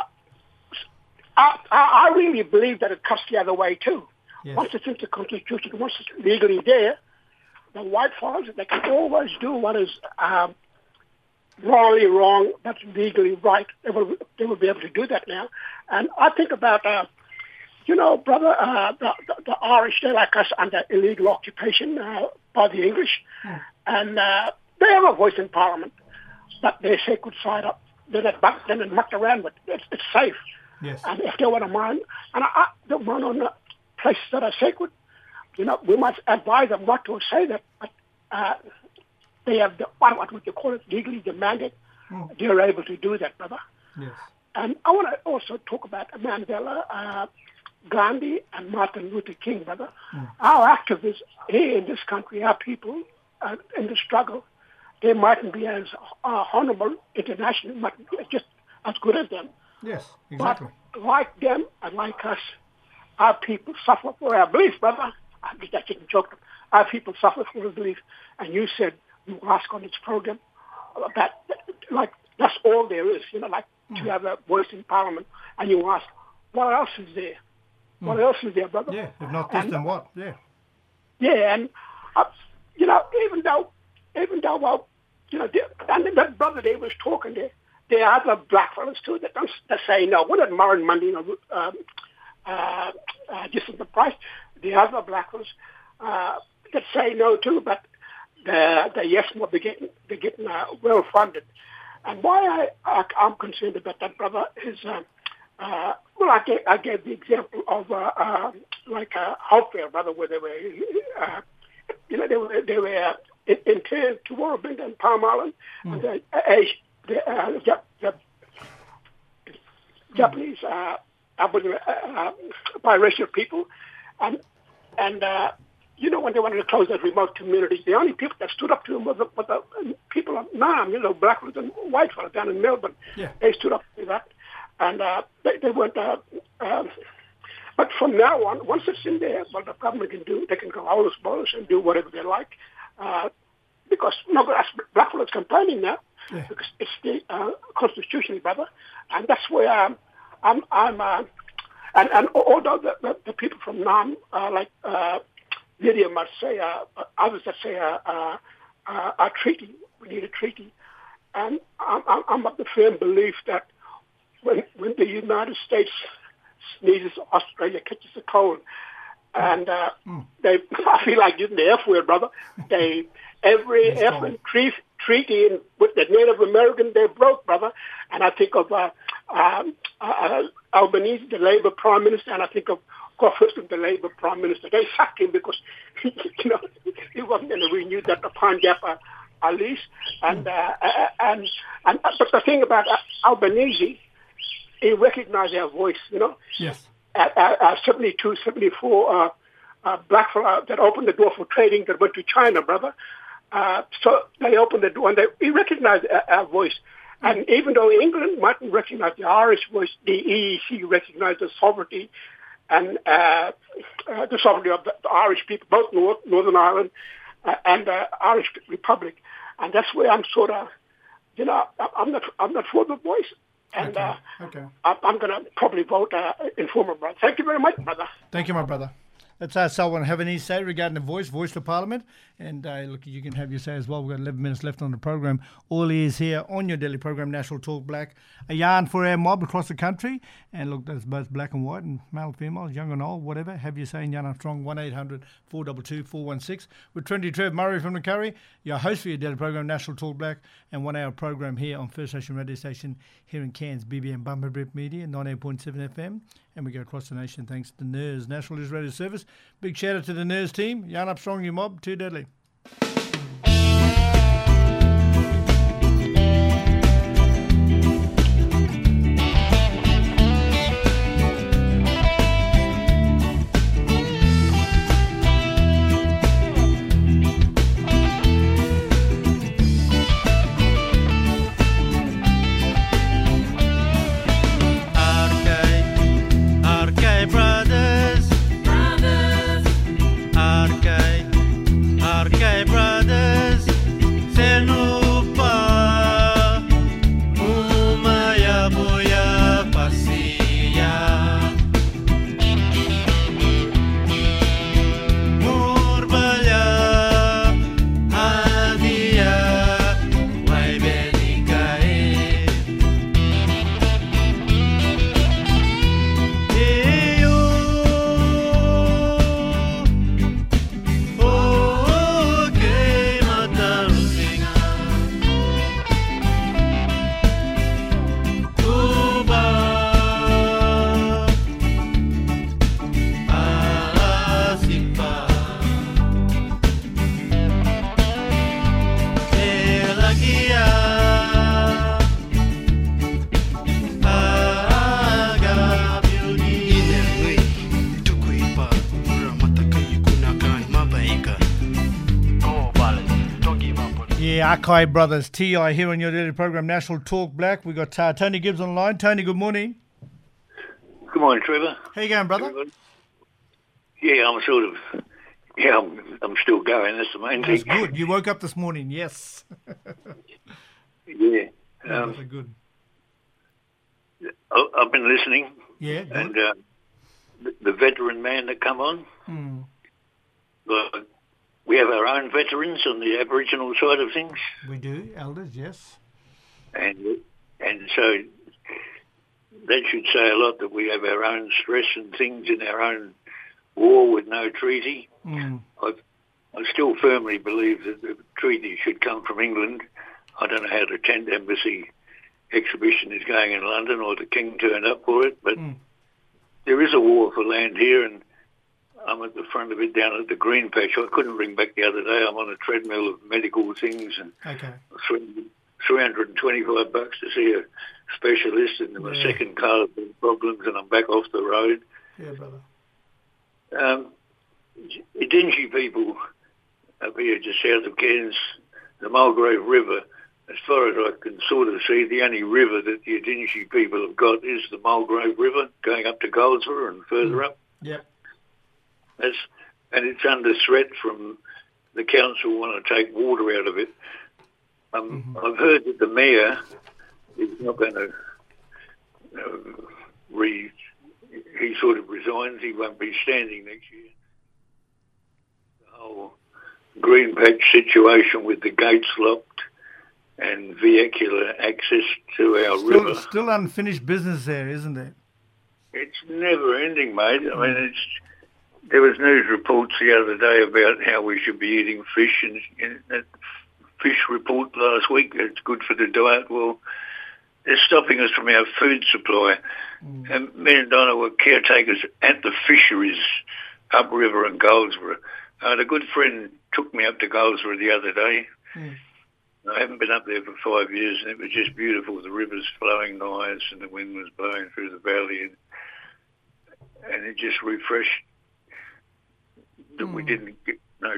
I, I, I really believe that it cuts the other way too. Yes. Once it's in the Constitution, once it's legally there, the white fellas, they can always do what is um, morally wrong, but legally right. They will, they will be able to do that now. And I think about, uh, you know, brother, uh, the, the, the Irish, they're like us under illegal occupation uh, by the English. Mm. And uh, they have a voice in Parliament, but they say good side up. They're not buck, they're not mucked around with. It's, it's safe. Yes. And if they want to mine, and I, I don't mine on the places that are sacred, you know, we must advise them not to say that, but uh, they have the, what, what would you call it, legally demanded. Mm. They're able to do that, brother. Yes. And I want to also talk about Mandela, uh, Gandhi, and Martin Luther King, brother. Mm. Our activists here in this country, our people uh, in the struggle, they mightn't be as uh, honorable internationally, mightn't be just as good as them. Yes, exactly. But like them and like us, our people suffer for our beliefs, brother. I guess I shouldn't joke. Our people suffer for our beliefs. And you said, you ask on this program, about, like, that's all there is, you know, like Mm. to have a voice in Parliament. And you ask, what else is there? What else is there, brother? Yeah, if not this, And- then what? Yeah. Yeah, and uh, you know, even though, even though, well, you know, there- and that brother there was talking there. There are other black fellas too that don't that say no. We're not Murray Monday, you know, um, uh, uh, just at the price. The other black fellas uh, that say no too, but the the yes mob they're getting they're getting uh, well funded. And why I, I I'm concerned about that, brother, is uh, uh, well, I gave, I gave the example of uh, uh, like a health fair, brother, where they were, uh, you know, they were they were uh, in, interned to Warrabinda and Palm Island, and the, uh, the, uh, the, the Japanese uh, Aboriginal uh, uh, biracial people, and and uh, you know when they wanted to close that remote communities, the only people that stood up to them were the, were the people of Nam, you know, black fellas and white fellas down in Melbourne. Yeah. They stood up to that, and uh, they, they weren't. Uh, uh, but from now on, once it's in there, well, the government can do. They can go all this boldness and do whatever they like, uh, because no, that's black fellas complaining now. Yeah. Because it's the uh, constitution, brother, and that's where um, I'm. I'm uh, and, and although the, the, the people from Nam, uh, like uh, Lydia might say, uh, others that say uh, uh, uh, a treaty, we need a treaty, and I'm, I'm I'm of the firm belief that when when the United States sneezes, Australia catches a cold, and uh, Mm. they, I feel like using the F word, brother. They every Yes, F and treaty treaty in, with the Native American, they broke, brother. And I think of uh, um, uh, Albanese, the Labour Prime Minister, and I think of Coffin, the Labour Prime Minister. They sacked him because you know he wasn't going to renew that the Pine Gap uh, uh, lease. And, uh, uh, and and but the thing about uh, Albanese, he recognized our voice, you know. Yes. At, at, at seventy-two, seventy-four, uh, uh, black fella that opened the door for trading that went to China, brother. Uh, so they opened the door and they, he recognized our, our voice. And even though England mightn't recognize the Irish voice, the E E C recognized the sovereignty and uh, uh, the sovereignty of the, the Irish people, both North, Northern Ireland uh, and the Irish Republic. And that's where I'm sort of, you know, I'm not, I'm not for the voice. And Okay. uh, Okay. I- I'm going to probably vote uh, in former, brother. Thank you very much, brother. Thank you, my brother. Let's ask someone have any say regarding the voice, voice to Parliament. And uh, look, you can have your say as well. We've got eleven minutes left on the program. All ears here on your daily program, National Talk Black. A yarn for our mob across the country. And look, that's both black and white and male, female, young and old, whatever. Have your say in Yarn Armstrong, one eight hundred, four two two, four one six. With Trendy Trev Murray from the Curry, your host for your daily program, National Talk Black, and one hour program here on First Nation Radio Station here in Cairns, B B M Bumper Rip Media, ninety-eight point seven F M. And we go across the nation thanks to N I R S, National News Radio Service. Big shout out to the N I R S team. Yarn Armstrong, your mob, too deadly. Arcade brothers, brothers, Arcade, Arcade brothers, Senupa, Umaya Buya Pasia, Murbaya, Adia, Waibelikae. Yeah, Akai Brothers, T I here on your daily program, National Talk Black. We got uh, Tony Gibbs on the line. Tony, good morning. Good morning, Trevor. How you going, brother? Yeah, I'm sort of, yeah, I'm, I'm still going. That's the main That's thing. good. You woke up this morning, yes. Yeah. Yeah, Um, that's good. I- I've been listening, Yeah, good. and uh, the, the veteran man that come on. Mm. Like, we have our own veterans on the Aboriginal side of things. We do, elders, yes. And and so that should say a lot that we have our own stress and things in our own war with no treaty. Mm. I I still firmly believe that the treaty should come from England. I don't know how the tent embassy exhibition is going in London or the King turned up for it, but mm. there is a war for land here, and I'm at the front of it down at the Green Patch. I couldn't ring back the other day. I'm on a treadmill of medical things, and okay. three hundred twenty-five bucks to see a specialist, and my yeah. second car had been problems, and I'm back off the road. Yeah, brother. Um, the Dingy people up here just south of Cairns, the Mulgrave River, as far as I can sort of see, the only river that the Dingy people have got is the Mulgrave River, going up to Goldsborough and further mm. up. Yep. That's, and it's under threat from the council want to take water out of it. Um, mm-hmm. I've heard that the mayor is not going to uh, re... He sort of resigns. He won't be standing next year. The whole Green Patch situation with the gates locked and vehicular access to our still, river. Still unfinished business there, isn't it? It's never ending, mate. I mean, it's... There was news reports the other day about how we should be eating fish, and, and that fish report last week, it's good for the diet. Well, they're stopping us from our food supply. Mm. And me and Donna were caretakers at the fisheries upriver in Goldsborough. Uh, a good friend took me up to Goldsborough the other day. Mm. I haven't been up there for five years, and it was just beautiful. The river's flowing nice, and the wind was blowing through the valley, and, and it just refreshed that mm. we didn't get no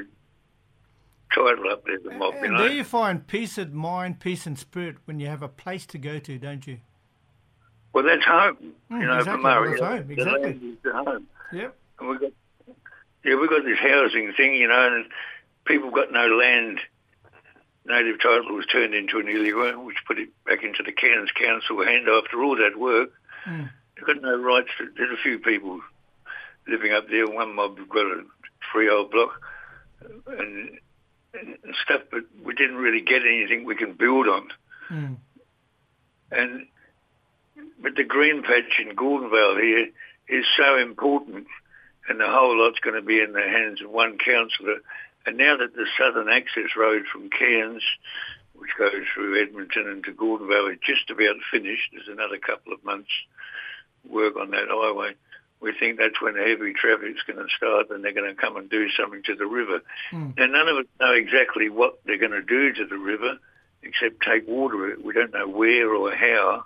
title up there, the mob, and you know. There you find peace of mind, peace and spirit when you have a place to go to, don't you? Well, that's home, mm, you know, exactly. for Murray. Well, home. The Exactly. land is the home. Yep. And we got, yeah, we've got this housing thing, you know, and people got no land. Native title was turned into an illegal, which put it back into the Cairns Council hand after all that work. Mm. They've got no rights to, there's a few people living up there. One mob got a freehold block and, and stuff, but we didn't really get anything we can build on. Mm. And but the Green Patch in Gordonvale here is so important, and the whole lot's going to be in the hands of one councillor. And now that the southern access road from Cairns, which goes through Edmonton and to Gordonvale, is just about finished, there's another couple of months work on that highway. We think that's when the heavy traffic's going to start, and they're going to come and do something to the river. Mm. Now, none of us know exactly what they're going to do to the river, except take water. We don't know where or how,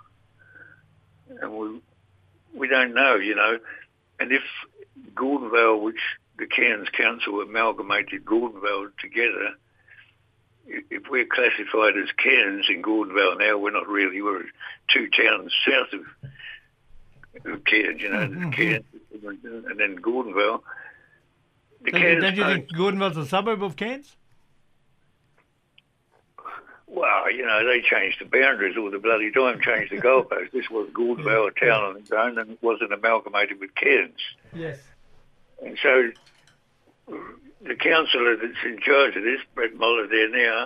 and we we don't know, you know. And if Gordonvale, which the Cairns Council amalgamated Gordonvale together, if we're classified as Cairns in Gordonvale now, we're not really. We're two towns south of, of Cairns, you know, mm-hmm. Cairns and then Gordonvale. The don't, Cairns don't you think Gordonvale's a suburb of Cairns? Well, you know, they changed the boundaries all the bloody time, changed the goalposts. This was Gordonvale, a town on its own, and it wasn't amalgamated with Cairns. Yes. And so the councillor that's in charge of this, Brett Muller there now,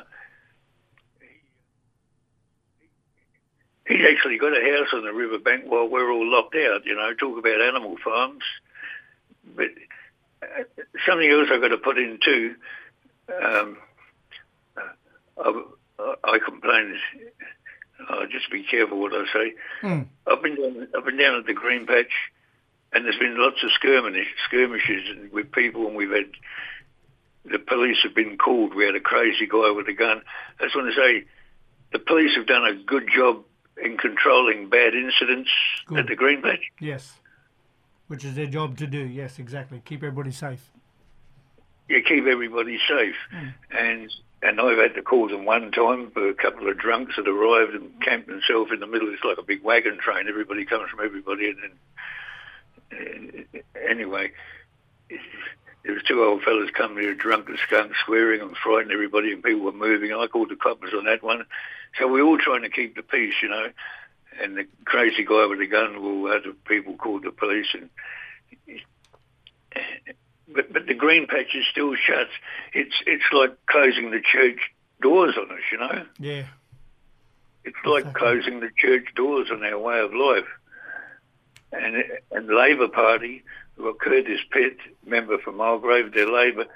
he's actually got a house on the riverbank while we're all locked out, you know, talk about animal farms. But uh, something else I've got to put in too, um, I've, I complain, oh, just be careful what I say. Mm. I've been down, I've been down at the Green Patch, and there's been lots of skirmish, skirmishes with people, and we've had, the police have been called. We had a crazy guy with a gun. I just want to say, the police have done a good job in controlling bad incidents good. at the Green Patch. Yes, which is their job to do, yes, exactly. Keep everybody safe. Yeah, keep everybody safe. Mm. And and I've had to call them one time for a couple of drunks that arrived and camped themselves in the middle. It's like a big wagon train. Everybody comes from everybody, and then Uh, anyway, there was two old fellas coming here drunk as skunks, swearing and frightening everybody, and people were moving. I called the coppers on that one. So we're all trying to keep the peace, you know. And the crazy guy with the gun, well, other people called the police, and but the green patch is still shut. It's it's like closing the church doors on us, you know. Yeah. It's like Exactly. closing the church doors on our way of life. And and the Labor Party, well, Curtis Pitt, member for Mulgrave, they're Labor.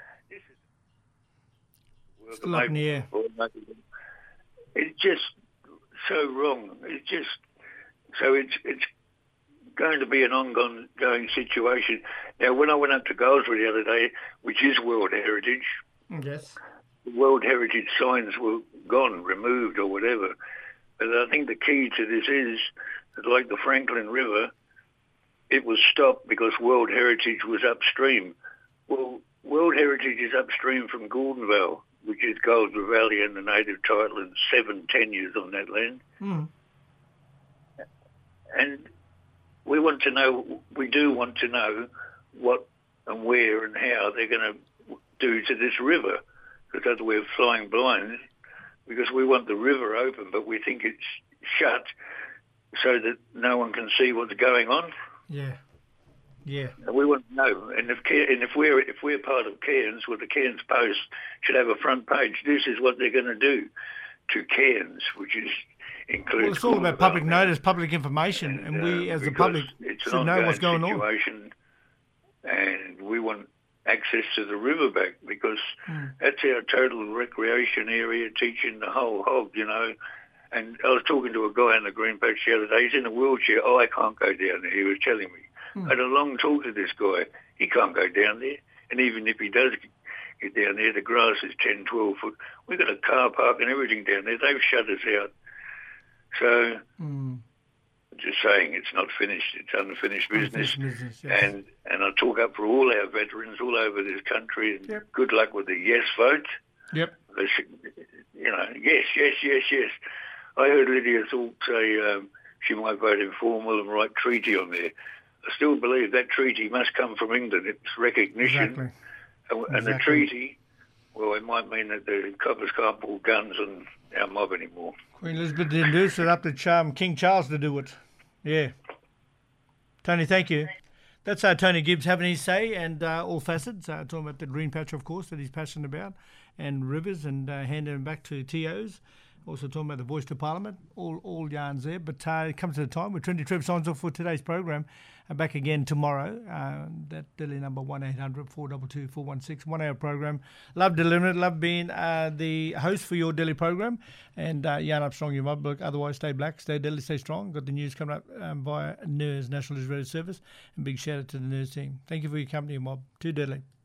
Still up in the air. It's just so wrong. It's just so it's it's going to be an ongoing going situation. Now, when I went up to Goldsborough the other day, which is World Heritage, Yes. the World Heritage signs were gone, removed, or whatever. But I think the key to this is that, like the Franklin River, it was stopped because World Heritage was upstream. Well, World Heritage is upstream from Gordonvale, which is Goldsborough Valley and the native title and seven tenures on that land. Mm. And we want to know, we do want to know what and where and how they're going to do to this river, because otherwise we're flying blind, because we want the river open, but we think it's shut so that no one can see what's going on. Yeah. Yeah. And we want to know. And if Cairns, and if we're if we're part of Cairns, well, the Cairns Post should have a front page. This is what they're going to do to Cairns, which is includes. Well, it's all about Gordonvale. public notice, public information, and, And, we, uh, as the because public, it's an should know what's going ongoing on. situation, and we want access to the river back, because Mm. that's our total recreation area, teaching the whole hog, you know. And I was talking to a guy in the Green Patch the other day. He's in a wheelchair. Oh, I can't go down there. He was telling me. Mm. I had a long talk to this guy. He can't go down there. And even if he does get down there, the grass is ten, twelve foot. We've got a car park and everything down there. They've shut us out. So, Mm. just saying, it's not finished. It's unfinished business. Unfinished business, yes. And and I talk up for all our veterans all over this country. And Yep. good luck with the yes vote. Yep. They should, you know, yes, yes, yes, yes. I heard Lydia Thorpe say um, she might vote informal and write treaty on there. I still believe that treaty must come from England. It's recognition. Exactly. And, and the Exactly. treaty, well, it might mean that the coppers can't pull guns on our mob anymore. Queen Elizabeth didn't do it, so it's up to um, King Charles to do it. Yeah. Tony, thank you. That's uh, Tony Gibbs having his say, and uh, all facets. Uh, talking about the green patch, of course, that he's passionate about, and rivers, and uh, handing them back to T Os. Also talking about the voice to Parliament. All all yarns there. But uh, it comes to the time where Trendy Trev signs off for today's program. Uh, back again tomorrow. Uh, that Delhi number one eight hundred four two two four one six. One hour program. Love delivering it. Love being uh, the host for your Delhi program. And uh, yarn up strong, you might look. Otherwise, stay black, stay Delhi, stay strong. Got the news coming up um, via N I R S, National Israeli Service. And big shout out to the N I R S team. Thank you for your company, mob. Too deadly.